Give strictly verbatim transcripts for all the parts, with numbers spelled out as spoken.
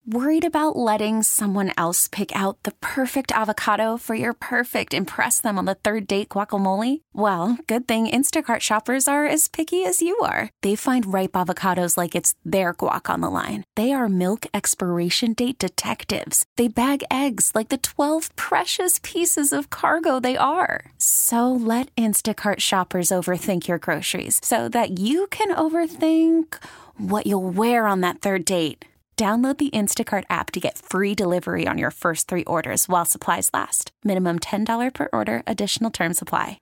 Worried about letting someone else pick out the perfect avocado for your perfect impress them on the third date guacamole? Well, good thing Instacart shoppers are as picky as you are. They find ripe avocados like it's their guac on the line. They are milk expiration date detectives. They bag eggs like the twelve precious pieces of cargo they are. So let Instacart shoppers overthink your groceries so that you can overthink what you'll wear on that third date. Download the Instacart app to get free delivery on your first three orders while supplies last. Minimum ten dollars per order. Additional terms apply.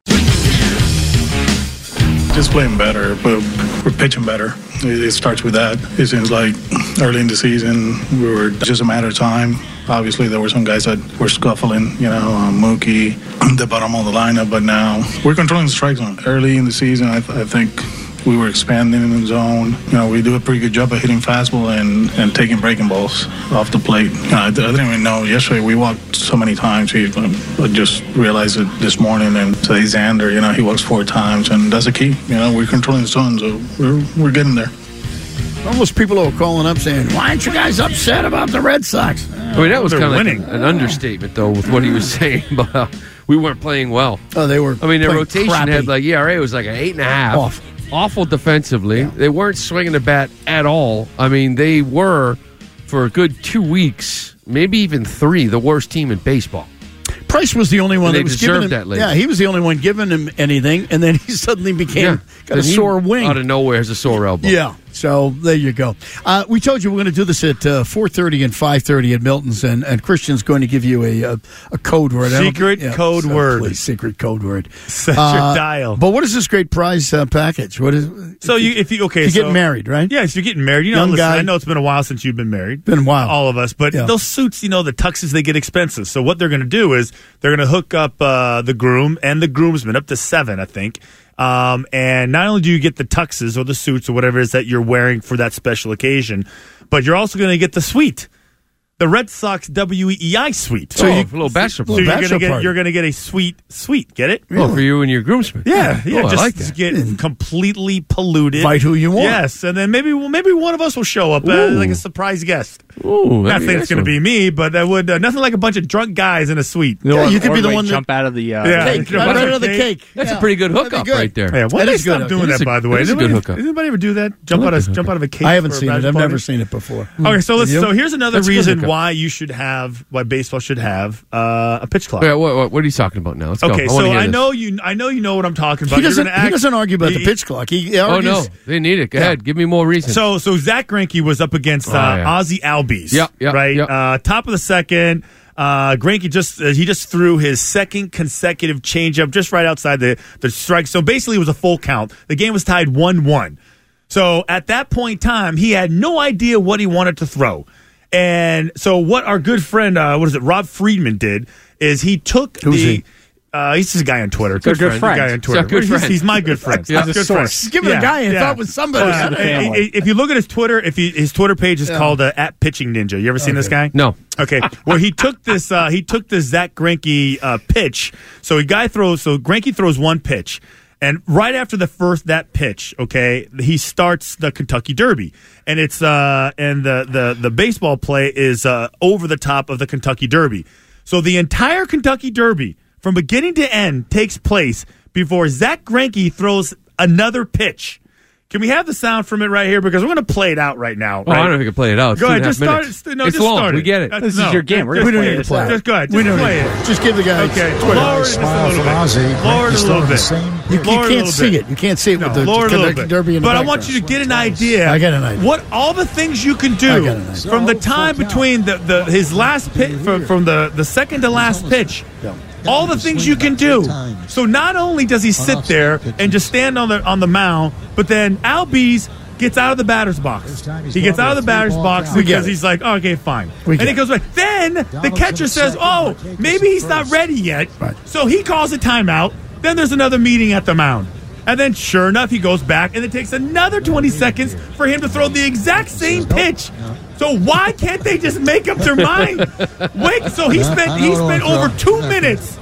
Just playing better, but we're pitching better. It starts with that. It seems like early in the season, we were just a matter of time. Obviously, there were some guys that were scuffling, you know, um, Mookie, the bottom of the lineup, but now we're controlling the strike zone. Early in the season, I, th- I think we were expanding in the zone. You know, we do a pretty good job of hitting fastball and, and taking breaking balls off the plate. You know, I, I didn't even know. Yesterday, we walked so many times. We, I just realized it this morning. And today, Xander, you know, he walks four times, and that's the key. You know, we're controlling the zone, so we're, we're getting there. Almost people are calling up saying, why aren't you guys upset about the Red Sox? I mean, that was kind of like an, an understatement, though, with what he was saying, but uh, we weren't playing well. Oh, they were I mean, their rotation crappy. had, like, E R A was like an eight and a half. Off. Awful defensively. Yeah. They weren't swinging the bat at all. I mean, they were, for a good two weeks, maybe even three, the worst team in baseball. Price was the only one And that they was giving deserved him. that late. Yeah, he was the only one giving him anything, and then he suddenly became Yeah. got a And he, sore wing out of nowhere has a sore elbow. Yeah. So there you go. Uh, we told you we're going to do this at uh, four thirty and five thirty at Milton's, and, and Christian's going to give you a a, a code word. Secret yeah, code so word. Please, secret code word. Set Uh, your dial. But what is this great prize uh, package? What is? So you, if you okay, You're so, getting married, right? Yes, you're getting married. You know, Young listen, guy. I know it's been a while since you've been married. Been a while. All of us, but Yeah. those suits, you know, the tuxes, they get expensive. So what they're going to do is they're going to hook up uh, the groom and the groomsmen up to seven, I think. Um, and not only do you get the tuxes or the suits or whatever it is that you're wearing for that special occasion, but you're also going to get the suite. The Red Sox W E E I suite. So oh, you, a little bachelor So party. you're going to bachelor get party. you're going to get a sweet suite. Get it? Oh, for you and your groomsmen. Yeah, yeah. Oh, just I like that. get completely polluted. Invite who you want. Yes, and then maybe well, maybe one of us will show up uh, Ooh. like a surprise guest. Ooh, Not that'd be saying it's going to excellent. be me, but that would uh, nothing like a bunch of drunk guys in a suite. Yeah, you could or be the like one that jump out of the uh, Yeah. cake, Yeah. right out of the Cake. cake. That's Yeah. a pretty good That'd be hookup good. right there. Yeah, why That did they is good. stop doing That is that? a- By the way, that is a Does good anybody- hookup. Does anybody ever do that? Jump I out like of the jump hookup. out of a cake. I haven't for a seen it. bachelor I've party? never seen it before. Okay, so let's. You? So here's another That's a good reason hookup. why you should have why baseball should have uh, a pitch clock. Yeah, what, what, what are you talking about now? Let's go. Okay, I wanna so hear I this. know you. I know you know what I'm talking about. He You're doesn't. gonna He act- doesn't argue about the he- pitch clock. He Oh, argues. no. They need it. Go Yeah. ahead. Give me more reasons. So, so Zach Greinke was up against uh, Oh, yeah. Ozzie Albies. Yep, yep, right. yep. Uh, top of the second. Uh, Greinke just uh, he just threw his second consecutive changeup just right outside the the strike. So basically, it was a full count. The game was tied one one. So at that point in time, he had no idea what he wanted to throw. And so what our good friend, uh, what is it, Rob Friedman did is he took Who's the. he? Uh, he's just a guy on Twitter. They're good He's a friends. guy on Twitter. He's a good He's- friend. He's my good friend. Yeah. He's He's a good friend. source. Give it a guy and thought it was somebody. Uh, the family. i- if you look at his Twitter, if he, his Twitter page is Yeah. called uh, at Pitching Ninja. You ever seen this guy? No. Okay. Well, he took this. Uh, he took this Zach Greinke uh, pitch. So a guy throws. So Greinke throws one pitch, and right after the first that pitch, okay, he starts the Kentucky Derby, and it's uh, and the the the baseball play is uh, over the top of the Kentucky Derby. So the entire Kentucky Derby, from beginning to end, takes place before Zach Greinke throws another pitch. Can we have the sound from it right here? Because we're going to play it out right now. Oh, I right? don't know if you can play it out. It's Go two ahead, and a half just start minutes. it. No, it's just long. start We it. get it. That's- This is no, your game. We're just gonna We don't play need to this play out. it. Just go ahead. We Just don't play need it. to. Just give the guy. Okay, Twitter. lower it just a Smile little from bit. Ozzie. Lower it a Greinke little the bit. same. You, you Lower it a can't little see bit. it. You can't see it No, with the lower it a little Kentucky bit. Derby in the But I background. want you to get an idea. I get an idea. What all the things you can I do get an idea. from the time between the, the his last pitch from, from the, the second to last pitch. Yeah. All the things you can do. So not only does he sit there and just stand on the on the mound, but then Albies gets out of the batter's box. He gets out of the batter's box We get because it. he's like, oh, okay, fine. We And get he goes back. Then the catcher says, oh, maybe he's not ready yet. Right. So he calls a timeout. Then there's another meeting at the mound. And then sure enough, he goes back, and it takes another twenty seconds for him to throw the exact same pitch. So why can't they just make up their mind? Wait, so he spent he spent over two minutes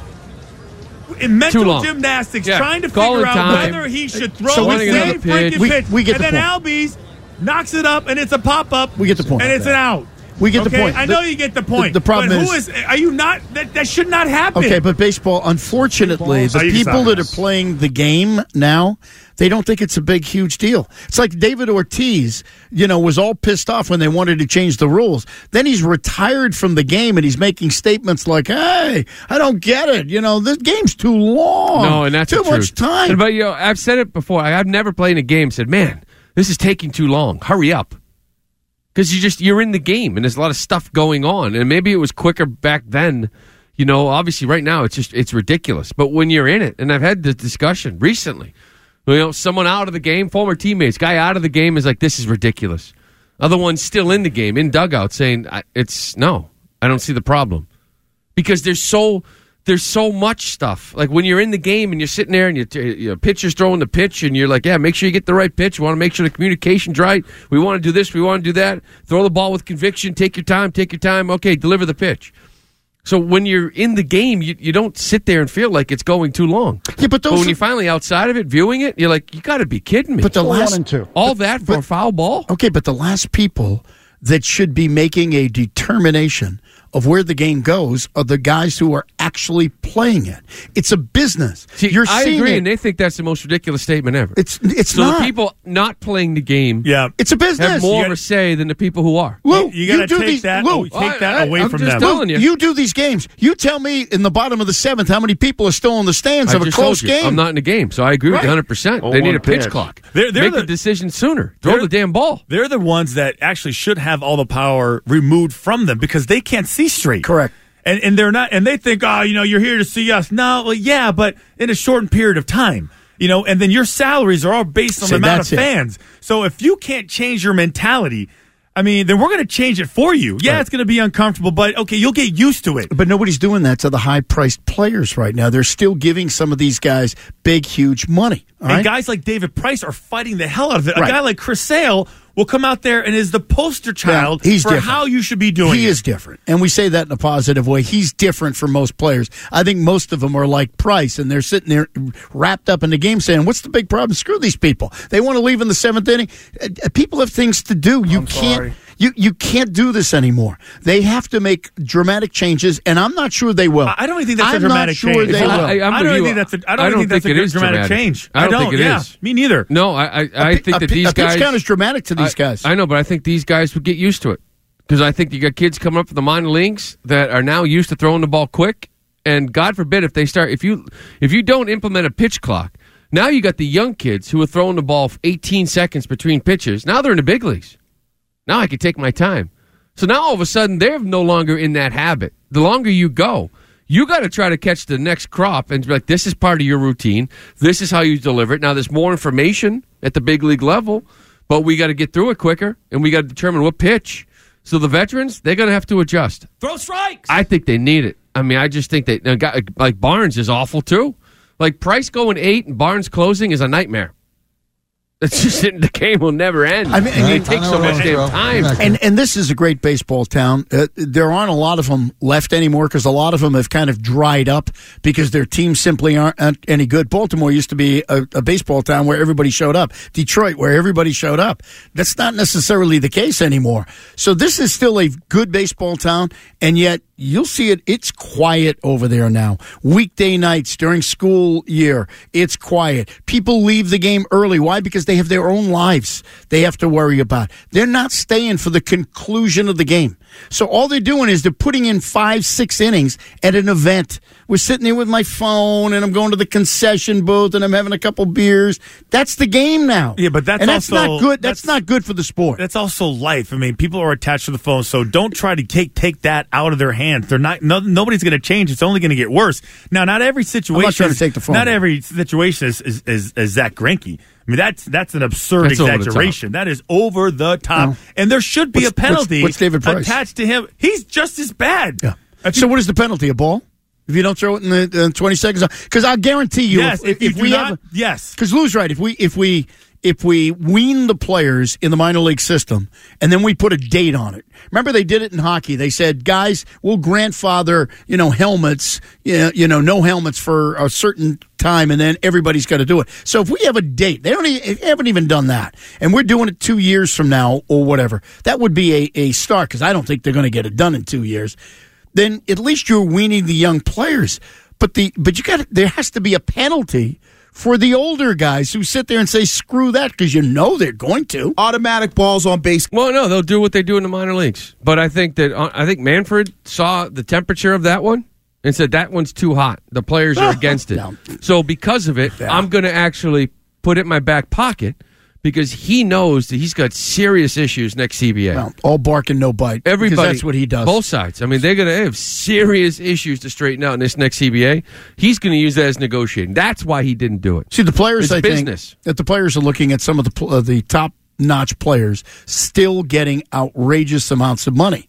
in mental Too long. gymnastics Yeah. trying to Call figure it out time. whether he should throw So the we- same another pitch. freaking We- pitch. we get and the then point. Albies knocks it up, and it's a pop up. We get the point. And it's an out. We get okay, the point. I The- know you get the point. The, the problem but is, who is, are you not? That, that should not happen. okay, but baseball, unfortunately, Baseball. the Oh, you can people stop that this. are playing the game now, they don't think it's a big, huge deal. It's like David Ortiz, you know, was all pissed off when they wanted to change the rules. Then he's retired from the game and he's making statements like, "Hey, I don't get it. You know, this game's too long. No, and that's too the much truth. time." And, but you know, I've said it before. I've never played a game. Said, man, this is taking too long. Hurry up, because you just you're in the game and there's a lot of stuff going on. And maybe it was quicker back then. You know, obviously, right now it's just it's ridiculous. But when you're in it, and I've had this discussion recently. You know, someone out of the game, former teammates, guy out of the game is like, this is ridiculous. Other ones still in the game, in dugout, saying, it's no, I don't see the problem. Because there's so there's so much stuff. Like when you're in the game and you're sitting there and your your pitcher's throwing the pitch and you're like, yeah, make sure you get the right pitch. We want to make sure the communication's right. We want to do this. We want to do that. Throw the ball with conviction. Take your time. Take your time. Okay, deliver the pitch. So when you're in the game, you, you don't sit there and feel like it's going too long. Yeah, but those But when are- you're finally outside of it, viewing it, you're like, you got to be kidding me. But the last, one and two. all that for a foul ball? Okay, but the last people that should be making a determination of where the game goes are the guys who are actually playing it. It's a business. See, You're I seeing agree, it. and they think that's the most ridiculous statement ever. It's it's so not. the people not playing the game Yeah. It's a business. have more You of gotta- a say than the people who are. Lou, You got to do take these, that. Lou, oh, take that I- away I'm from just them. telling you. you do these games. You tell me in the bottom of the seventh how many people are still in the stands I of a just close told you, game. I'm not in the game, so I agree with Right. you one hundred percent. Oh, They need one a pitch pitch. clock. They're- they're Make the, the- decision sooner. Throw they're- the damn ball. They're the ones that actually should have all the power removed from them because they can't see straight. Correct. And and they're not, and they think, oh, you know, you're here to see us. No, well, yeah, but in a shortened period of time, you know, and then your salaries are all based on See, the amount of that's it. fans. So if you can't change your mentality, I mean, then we're going to change it for you. Yeah, Right. it's going to be uncomfortable, but okay, you'll get used to it. But nobody's doing that to the high-priced players right now. They're still giving some of these guys big, huge money. All And right? guys like David Price are fighting the hell out of it. A Right. guy like Chris Sale will come out there and is the poster child Yeah, he's for different. how you should be doing He it. is different. And we say that in a positive way. He's different from most players. I think most of them are like Price, and they're sitting there wrapped up in the game saying, what's the big problem? Screw these people. They want to leave in the seventh inning. Uh, uh, People have things to do. You I'm can't. sorry. You, you can't do this anymore. They have to make dramatic changes, and I'm not sure they will. I I don't even think that's I'm a dramatic not sure change. they I- will. I- I'm I with don't you. think that's a, I don't, I don't think that's think a it is dramatic, dramatic. change. I don't think it yeah, is. Me neither. No, I, I, I A think pi- that a, these a guys. pitch count is dramatic to these I, guys. I know, but I think these guys would get used to it because I think you got kids coming up from the minor leagues that are now used to throwing the ball quick, and God forbid if they start if you if you don't implement a pitch clock, now you got the young kids who are throwing the ball eighteen seconds between pitches. Now they're in the big leagues. Now I can take my time. So now all of a sudden they're no longer in that habit. The longer you go, you got to try to catch the next crop and be like, this is part of your routine. This is how you deliver it. Now there's more information at the big league level, but we got to get through it quicker, and we got to determine what pitch. So the veterans, they're going to have to adjust. Throw strikes. I think they need it. I mean, I just think that a guy like Barnes is awful too. Like Price going eight and Barnes closing is a nightmare. It's just the game will never end. I mean, and it you- takes so much damn time. And and this is a great baseball town. Uh, there aren't a lot of them left anymore because a lot of them have kind of dried up because their teams simply aren't, aren't any good. Baltimore used to be a, a baseball town where everybody showed up. Detroit, where everybody showed up. That's not necessarily the case anymore. So this is still a good baseball town, and yet you'll see it. It's quiet over there now. Weekday nights during school year, it's quiet. People leave the game early. Why? Because they have their own lives they have to worry about. They're not staying for the conclusion of the game. So all they're doing is they're putting in five, six innings at an event. We're sitting there with my phone, and I'm going to the concession booth, and I'm having a couple beers. That's the game now. Yeah, but that's and that's also- not good. That's, that's- not good for the sport. That's also life. I mean, people are attached to the phone, so don't try to take take that out of their hands. They're not. No, nobody's going to change. It's only going to get worse. Now, not every situation. trying to take the phone. Not every situation is is, is, is Zach Greinke. I mean, that's that's an absurd That's over the exaggeration. That is over the top, No. and there should be What's- a penalty what's- what's David Price? attached to him. He's just as bad. Yeah. If So you- what is the penalty? A ball? If you don't throw it in the uh, twenty seconds? Because I'll guarantee you, yes, if, if, you do we not, have, yes. because Lou's right. If we if we if we wean the players in the minor league system and then we put a date on it. Remember they did it in hockey. They said, guys, we'll grandfather, you know, helmets, you know, you know, no helmets for a certain time, and then everybody's got to do it. So if we have a date, they don't even, they haven't even done that, and we're doing it two years from now or whatever, that would be a, a start, because I don't think they're going to get it done in two years. Then at least you're weaning the young players. But the but you got there has to be a penalty for the older guys who sit there and say, screw that, because you know they're going to. Automatic balls on base. Well, no, they'll do what they do in the minor leagues. But I think that uh, I think Manfred saw the temperature of that one and said that one's too hot. The players are against it. No. So because of it, Yeah. I'm going to actually put it in my back pocket because he knows that he's got serious issues next C B A. Well, all bark and no bite. Everybody, because that's what he does. Both sides. I mean, they're going to have serious issues to straighten out in this next C B A. He's going to use that as negotiating. That's why he didn't do it. See, the players, It's I business. think, that the players are looking at some of the pl- uh, the top-notch players still getting outrageous amounts of money.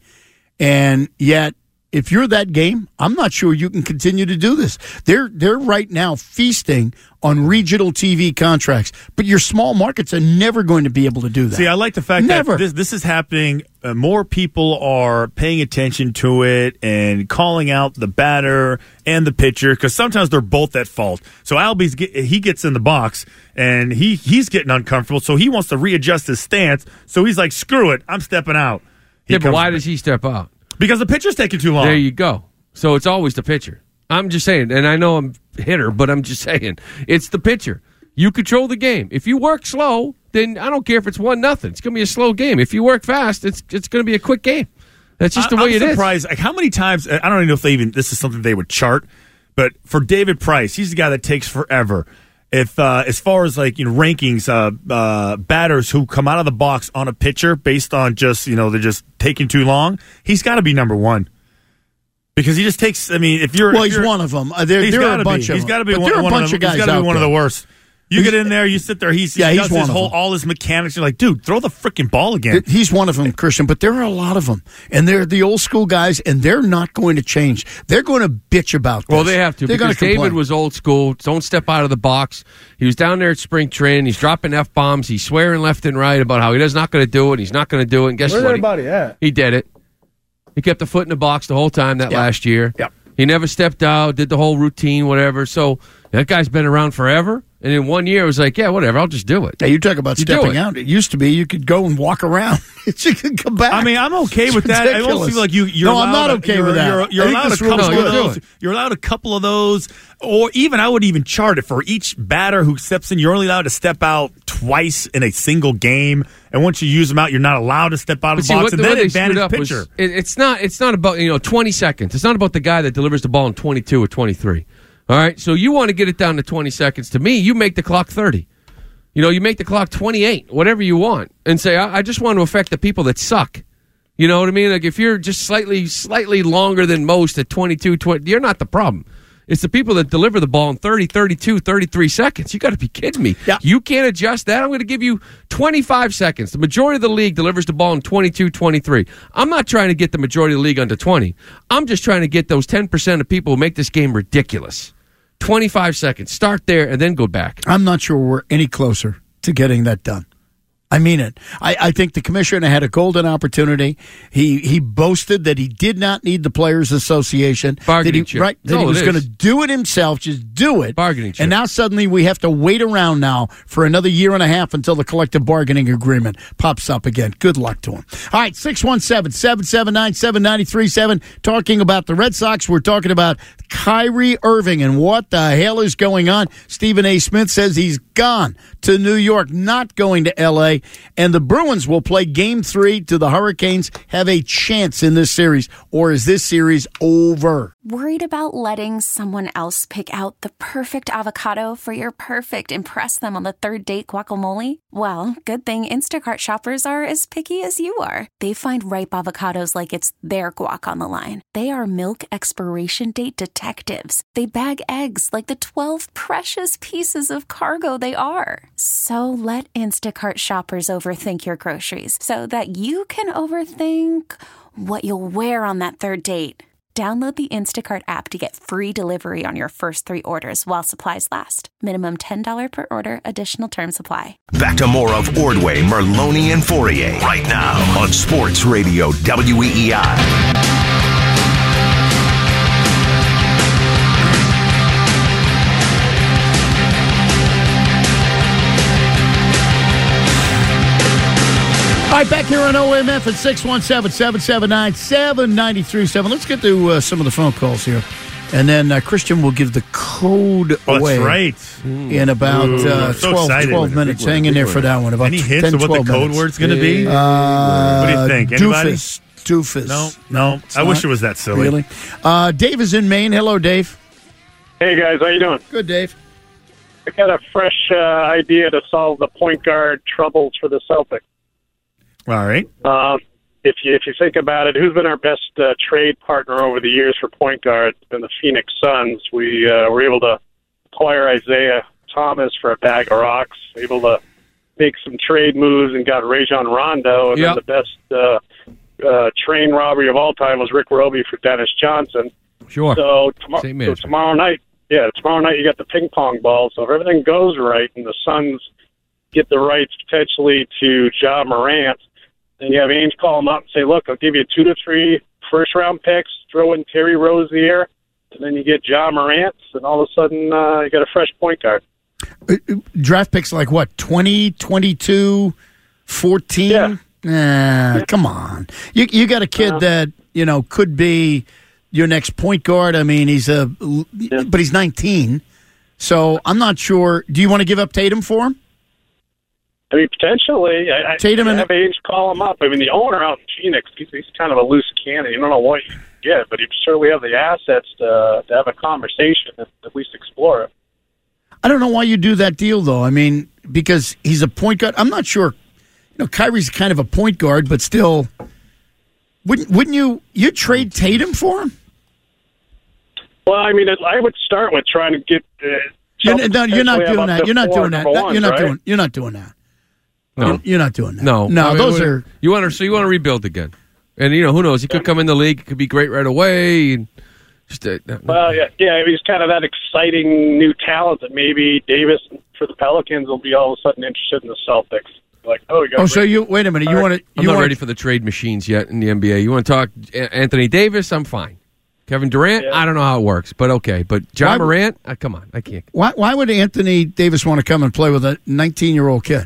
And yet, if you're that game, I'm not sure you can continue to do this. They're they're right now feasting on regional T V contracts, but your small markets are never going to be able to do that. See, I like the fact Never. that this, this is happening. Uh, more people are paying attention to it and calling out the batter and the pitcher, because sometimes they're both at fault. So Albies, get, he gets in the box and he he's getting uncomfortable, so he wants to readjust his stance. So he's like, screw it, I'm stepping out. He Yeah, but comes- why does he step out? Because the pitcher's taking too long. There you go. So it's always the pitcher. I'm just saying, and I know I'm a hitter, but I'm just saying, it's the pitcher. You control the game. If you work slow, then I don't care if it's one nothing. It's going to be a slow game. If you work fast, it's it's going to be a quick game. That's just the I, way I'm it is. surprised, like, how many times, I don't even know if they even, this is something they would chart, but for David Price, he's the guy that takes forever. If uh, as far as like you know rankings, uh, uh, batters who come out of the box on a pitcher based on just you know they're just taking too long, he's got to be number one because he just takes. I mean, if you're well, if he's you're, one of them. Uh, there he's there are gotta a bunch be. of He's them. got to be But one, there are a one bunch of, of the, guys he's gotta be out one there. of the worst. You get in there, you sit there. He's Yeah, he he's does one his of whole them. all his mechanics. You're like, dude, throw the freaking ball again. He's one of them, Christian, but there are a lot of them. And they're the old school guys, and they're not going to change. They're going to bitch about this. Well, they have to They're because gonna David complain. was old school. Don't step out of the box. He was down there at spring training. He's dropping F bombs. He's swearing left and right about how he's not going to do it. He's not going to do it. And guess Where's what? everybody at? He did it. He kept a foot in the box the whole time that Yeah. last year. Yeah. He never stepped out, did the whole routine, whatever. So that guy's been around forever. And in one year, it was like, yeah, whatever, I'll just do it. Yeah, you talk about You do stepping it. out. It used to be you could go and walk around. you could come back. I mean, I'm okay It's with that. I ridiculous. almost feel like you. You're No, allowed I'm not a- okay you're, with that. You're, you're I think allowed a this rule couple is of good. those. You're allowed a couple of those, or even I would even chart it for each batter who steps in. You're only allowed to step out twice in a single game, and once you use them out, you're not allowed to step out of But the see, box. what And the then way they screwed advantage up was, pitcher. it, it's not. It's not about you know twenty seconds. It's not about the guy that delivers the ball in twenty-two or twenty-three. All right, so you want to get it down to twenty seconds. To me, you make the clock thirty. You know, you make the clock twenty-eight, whatever you want, and say, I, I just want to affect the people that suck. You know what I mean? Like if you're just slightly, slightly longer than most at twenty-two, twenty, you're not the problem. It's the people that deliver the ball in thirty, thirty-two, thirty-three seconds. You got to be kidding me. Yeah. You can't adjust that. I'm going to give you twenty-five seconds. The majority of the league delivers the ball in twenty-two, twenty-three. I'm not trying to get the majority of the league under twenty. I'm just trying to get those ten percent of people who make this game ridiculous. twenty-five seconds. Start there and then go back. I'm not sure we're any closer to getting that done. I mean it. I, I think the commissioner had a golden opportunity. He he boasted that he did not need the Players Association. Bargaining that he, chip. right, that No, he was it going is. to do it himself, just do it. Bargaining chip. And now suddenly we have to wait around now for another year and a half until the collective bargaining agreement pops up again. Good luck to him. All right, six one seven, seven seven nine, seven nine three seven. Talking about the Red Sox, we're talking about Kyrie Irving and what the hell is going on. Stephen A. Smith says he's gone to New York, not going to L A, and the Bruins will play game three. Do the Hurricanes have a chance in this series, or is this series over? Worried about letting someone else pick out the perfect avocado for your perfect impress them on the third date guacamole? Well, good thing Instacart shoppers are as picky as you are. They find ripe avocados like it's their guac on the line. They are milk expiration date detectives. They bag eggs like the twelve precious pieces of cargo they are. So let Instacart shoppers overthink your groceries so that you can overthink what you'll wear on that third date. Download the Instacart app to get free delivery on your first three orders while supplies last. Minimum ten dollars per order. Additional terms apply. Back to more of Ordway, Merloni, and Fourier right now on Sports Radio W E E I. All right, back here on O M F at six one seven, seven seven nine, seven nine three seven. Let's get to uh, some of the phone calls here. And then uh, Christian will give the code oh, away that's right. in about uh, so twelve, twelve minutes. Hang in there for that one. About Any hints ten, of what the code minutes. word's going to be? Uh, what do you think? Anybody? Doofus. Doofus. No, no. It's I wish not. it was that silly. Really? Uh, Dave is in Maine. Hello, Dave. Hey, guys. How you doing? Good, Dave. I got a fresh uh, idea to solve the point guard troubles for the Celtics. All right. Um, if you if you think about it, who's been our best uh, trade partner over the years for point guard? It's been the Phoenix Suns. We uh, were able to acquire Isaiah Thomas for a bag of rocks, able to make some trade moves and got Rajon Rondo. And Yep. then the best uh, uh, train robbery of all time was Rick Roby for Dennis Johnson. Sure. So, tomo- Same so manager. tomorrow night, yeah, tomorrow night you got the ping pong ball. So if everything goes right and the Suns get the rights potentially to Ja Morant, then you have Ainge call him up and say, look, I'll give you two to three first-round picks, throw in Terry Rozier, and then you get Ja Morant, and all of a sudden uh, you got a fresh point guard. Uh, draft picks like what, twenty, twenty-two, fourteen? Yeah. Nah, come on. You you got a kid Uh, that, you know, could be your next point guard. I mean, he's a, Yeah. but he's nineteen. So I'm not sure. Do you want to give up Tatum for him? I mean, potentially, I, Tatum I and- have Ainge call him up. I mean, the owner out in Phoenix, he's, he's kind of a loose cannon. You don't know what you get, but he certainly have the assets to, to have a conversation and at least explore it. I don't know why you do that deal, though. I mean, because he's a point guard. I'm not sure. You know, Kyrie's kind of a point guard, but still, wouldn't wouldn't you you trade Tatum for him? Well, I mean, I would start with trying to get. Uh, You're, no, you're not potentially have doing up that. to You're not four doing that. number That- ones, You're not right? doing. You're not doing that. No. You're, you're not doing that. No, no. I mean, those what- are. you want to. So you want to rebuild again, and you know who knows? He could come in the league. It could be great right away. And just uh, Well, yeah, yeah. I mean, he's kind of that exciting new talent that maybe Davis for the Pelicans will be all of a sudden interested in the Celtics. Like, oh, you got. Oh, so you wait a minute. You want to? I'm You not want ready for the trade machines yet in the N B A. You want to talk A- Anthony Davis? I'm fine. Kevin Durant? Yeah. I don't know how it works, but okay. But Why- John Morant? Uh, come on, I can't. Why? Why would Anthony Davis want to come and play with a nineteen-year-old kid?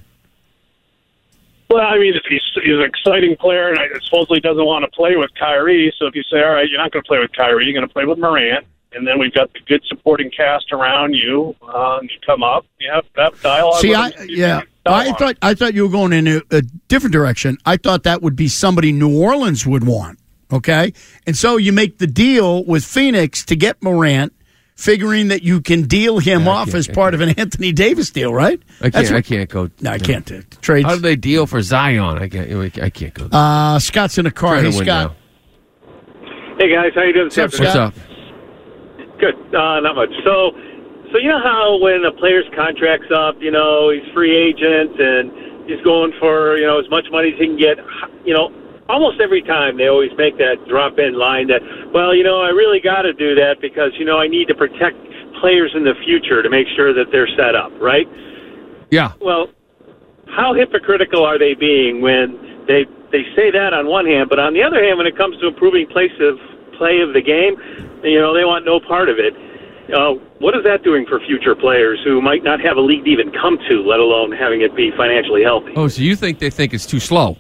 Well, I mean, if he's, he's an exciting player and I supposedly doesn't want to play with Kyrie, so if you say, all right, you're not going to play with Kyrie, you're going to play with Morant, and then we've got the good supporting cast around you, uh, and you come up, you have that dialogue. See, with I him. yeah, I Dialogue. thought I thought you were going in a, a different direction. I thought that would be somebody New Orleans would want. Okay, and so you make the deal with Phoenix to get Morant, figuring that you can deal him Yeah, I off can't- as I part of an Anthony Davis deal, right? I That's can't. I what- can't go. No, I can't do it. Trades. How do they deal for Zion? I can't. I can't go. Uh, Scott's in the car. Trying Hey, to win Scott. now. Hey guys, how you doing? What's up, this What's Scott? up? Good. Uh, not much. So, so you know how when a player's contract's up, you know he's free agent and he's going for you know as much money as he can get. You know, almost every time they always make that drop-in line that, well, you know, I really got to do that because you know I need to protect players in the future to make sure that they're set up, right? Yeah. Well, how hypocritical are they being when they they say that on one hand, but on the other hand, when it comes to improving place of play of the game, you know, they want no part of it. Uh, what is that doing for future players who might not have a league to even come to, let alone having it be financially healthy? Oh, so you think they think it's too slow?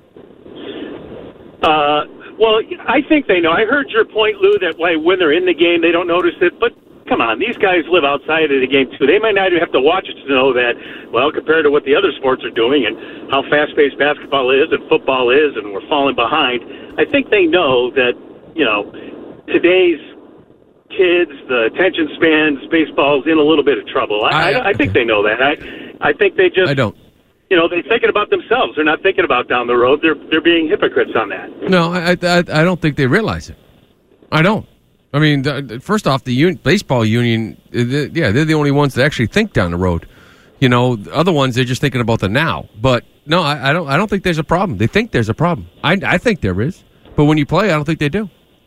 Uh, well, I think they know. I heard your point, Lou, that why when they're in the game they don't notice it, but come on, these guys live outside of the game too. They might not even have to watch it to know that, well, compared to what the other sports are doing and how fast-paced basketball is and football is and we're falling behind, I think they know that, you know, today's kids, the attention spans, baseball's in a little bit of trouble. I, I, I, I think okay. they know that. I, I think they just, I don't. you know, they're thinking about themselves. They're not thinking about down the road. They're they're being hypocrites on that. No, I, I, I don't think they realize it. I don't. I mean, the, first off, the un- baseball union, uh, the, yeah, they're the only ones that actually think down the road. You know, the other ones, they're just thinking about the now. But no, I, I don't. I don't think there's a problem. They think there's a problem. I, I think there is, but when you play, I don't think they do.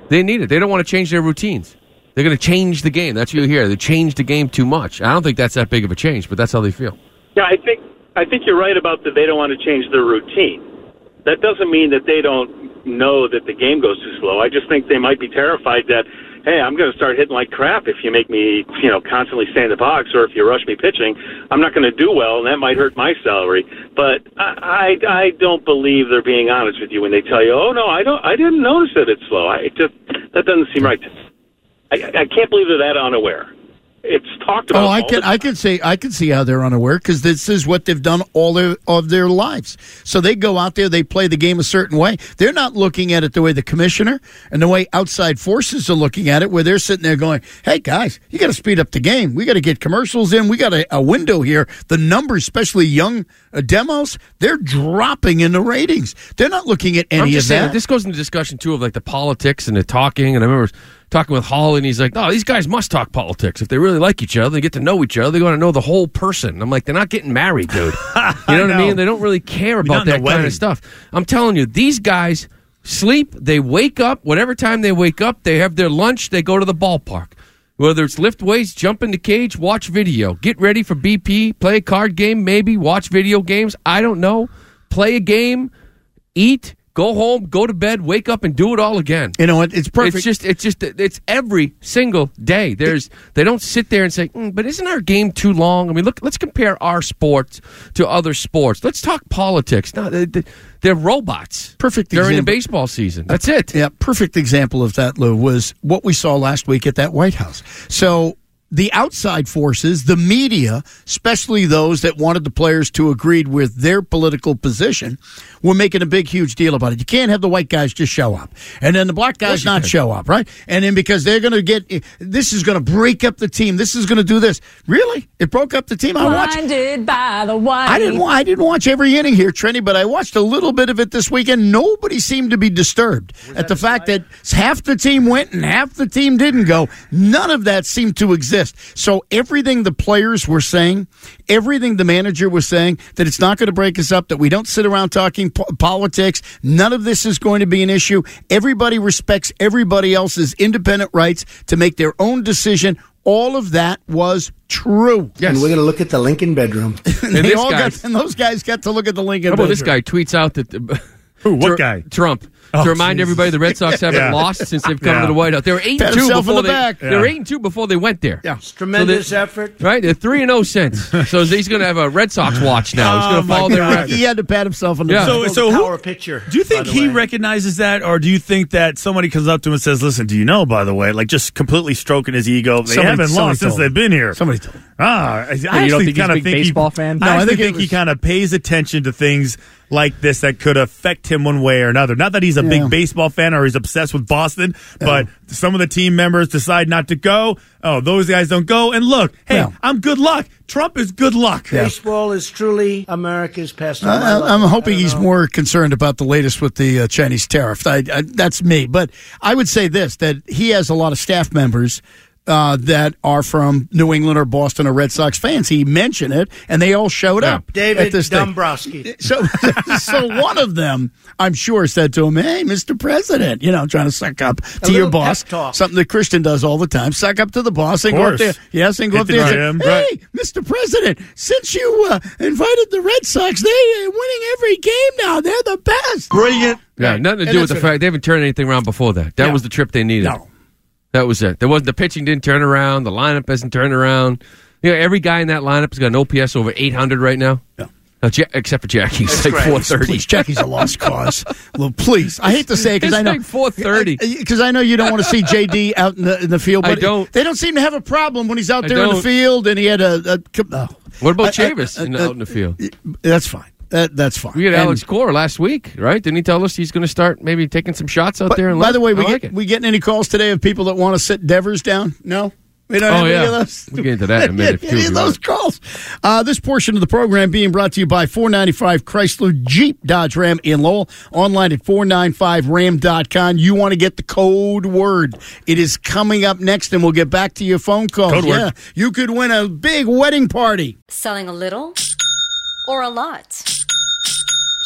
They need it. They don't want to change their routines. They're going to change the game. That's what you hear. They changed the game too much. I don't think that's that big of a change, but that's how they feel. Yeah, I think I think you're right about that. They don't want to change their routine. That doesn't mean that they don't know that the game goes too slow. I just think they might be terrified that, hey, I'm going to start hitting like crap if you make me, you know, constantly stay in the box, or if you rush me pitching, I'm not going to do well, and that might hurt my salary. But I, I, I don't believe they're being honest with you when they tell you, oh no, I don't, I didn't notice that it's slow. I it just that doesn't seem right to me. I, I can't believe they're that unaware. It's talked about. Oh, I can I can say I can see how they're unaware, because this is what they've done all their, of their lives. So they go out there, they play the game a certain way. They're not looking at it the way the commissioner and the way outside forces are looking at it, where they're sitting there going, "Hey guys, you got to speed up the game. We got to get commercials in. We got a, a window here. The numbers, especially young uh, demos, they're dropping in the ratings. They're not looking at any I'm of just that." saying, this goes into discussion too of like the politics and the talking. And I remember talking with Hall, and he's like, "No, these guys must talk politics. If they really like each other, they get to know each other. They want to know the whole person." I'm like, "They're not getting married, dude. You know what I, know. mean? They don't really care about not in that the kind wedding. of stuff." I'm telling you, these guys sleep. They wake up. Whatever time they wake up, they have their lunch. They go to the ballpark. Whether it's lift weights, jump in the cage, watch video, get ready for B P, play a card game, maybe watch video games. I don't know. Play a game, eat. Go home, go to bed, wake up, and do it all again. You know what? It's perfect. It's just, it's just, it's every single day. There's, they don't sit there and say, mm, "But isn't our game too long?" I mean, look, let's compare our sports to other sports. Let's talk politics. No, they, they, they're robots. Perfect during example. the baseball season. That's it. Yeah, perfect example of that, Lou, was what we saw last week at that White House. So the outside forces, the media, especially those that wanted the players to agree with their political position, were making a big, huge deal about it. You can't have the white guys just show up, and then the black guys not show up, right? And then because they're going to get, this is going to break up the team. This is going to do this. Really? It broke up the team? I watched. Blinded by the white. I didn't. I didn't watch every inning here, Trenny, but I watched a little bit of it this weekend. Nobody seemed to be disturbed at the fact that half the team went and half the team didn't go. None of that seemed to exist. So everything the players were saying, everything the manager was saying, that it's not going to break us up, that we don't sit around talking po- politics. None of this is going to be an issue. Everybody respects everybody else's independent rights to make their own decision. All of that was true. Yes. And we're going to look at the Lincoln bedroom. and, they this all guy- got, and those guys got to look at the Lincoln How about bedroom. this guy tweets out that uh, Who? What Tr- guy? Trump. Oh, to remind geez. everybody, the Red Sox haven't Yeah. lost since they've come Yeah. to the White House. They were eight Pat and two himself before on the they. back. They were Yeah. eight and two before they went there. Yeah. Tremendous So they- effort. Right, they're three and zero since. So he's going to have a Red Sox watch now. He's Oh, going to my follow their God. record. He had to pat himself on the Yeah. back. So, Build so a who, power picture. do you think by the he way. recognizes that, or do you think that somebody comes up to him and says, "Listen, do you know, by the way," like just completely stroking his ego? They Somebody- haven't somebody lost since told they've him. been here. Somebody told him. Ah, I, I you don't actually think he's a kind of big think baseball he, fan? No, No, I, I actually think it think he was- kind of pays attention to things like this that could affect him one way or another. Not that he's a Yeah. big baseball fan or he's obsessed with Boston, but some of the team members decide not to go. Oh, those guys don't go. And look, hey, Yeah. I'm good luck. Trump is good luck. Baseball is truly America's pastime. I I, love I'm it. hoping I don't he's know. more concerned about the latest with the uh, Chinese tariff. I, I, that's me. But I would say this, that he has a lot of staff members uh, that are from New England or Boston or Red Sox fans. He mentioned it, and they all showed Yeah. up. David at this thing. Dombrowski. So, so one of them, I'm sure, said to him, "Hey, Mister President," you know, trying to suck up to little your boss. pep talk. Something that Christian does all the time. Suck up to the boss and Of go up course. there. Yes, and go Hit up the there and gym, say, "Hey, right. Mister President, since you uh, invited the Red Sox, they are winning every game now. They're the best." Brilliant. Yeah, nothing to And do with the that's what- fact they haven't turned anything around before that. That No. was the trip they needed. No. That was it. There wasn't the pitching didn't turn around. The lineup hasn't turned around. You know, every guy in that lineup has got an O P S over eight hundred right now. Yeah. Now, Ja- except for Jackie, he's like great. four thirty. Please, Jackie's a lost cause. Well, please, I hate to say it because It's I know like four thirty. Because I know you don't want to see J D out in the in the field. I But don't. They don't seem to have a problem when he's out I there in the don't. field, and he had a. a oh. What about I- I- Chavis I- in, I- out in the field? That's fine. That, that's fine. We had And- Alex Cora last week, right? Didn't he tell us he's going to start maybe taking some shots out But, there? And by left? the way, we I like get it. we getting any calls today of people that want to sit Devers down? No. We don't Oh, have any yeah. of those. We'll get into that in a minute, Any too, if of you those want. calls. Uh, this portion of the program being brought to you by four ninety-five Chrysler Jeep Dodge Ram in Lowell. Online at four ninety-five ram dot com. You want to get the code word. It is coming up next, and we'll get back to your phone calls. Code word. Yeah, you could win a big wedding party. Selling a little or a lot?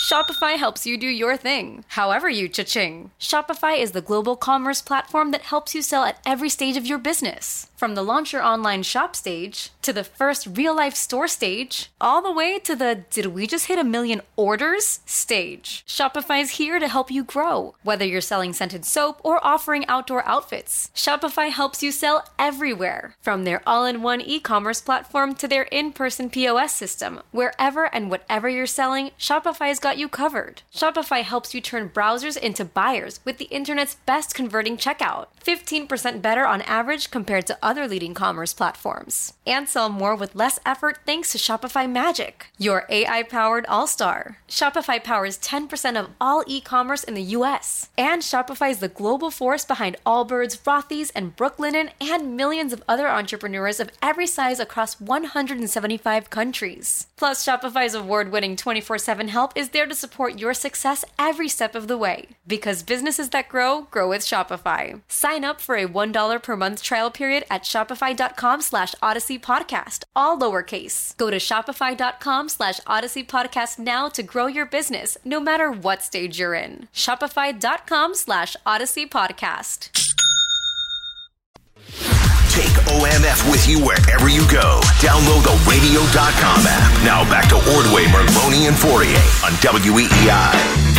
Shopify helps you do your thing, however you cha-ching. Shopify is the global commerce platform that helps you sell at every stage of your business. From the launch your online shop stage, to the first real-life store stage, all the way to the did we just hit a million orders stage. Shopify's here to help you grow. Whether you're selling scented soap or offering outdoor outfits, Shopify helps you sell everywhere. From their all-in-one e-commerce platform to their in-person P O S system, wherever and whatever you're selling, Shopify's got you covered. Shopify helps you turn browsers into buyers with the internet's best converting checkout. fifteen percent better on average compared to other leading commerce platforms. And sell more with less effort thanks to Shopify Magic, your A I-powered all-star. Shopify powers ten percent of all e-commerce in the U S. And Shopify is the global force behind Allbirds, Rothy's, and Brooklinen, and millions of other entrepreneurs of every size across one hundred seventy-five countries. Plus, Shopify's award-winning twenty-four seven help is there to support your success every step of the way. Because businesses that grow, grow with Shopify. Sign up for a one dollar per month trial period at shopify.com slash Odyssey Podcast, all lowercase. Go to shopify.com slash Odyssey Podcast now to grow your business, no matter what stage you're in. Shopify.com slash Odyssey Podcast. Take O M F with you wherever you go. Download the radio dot com app. Now back to Ordway, Merloni, and Fourier on W E E I.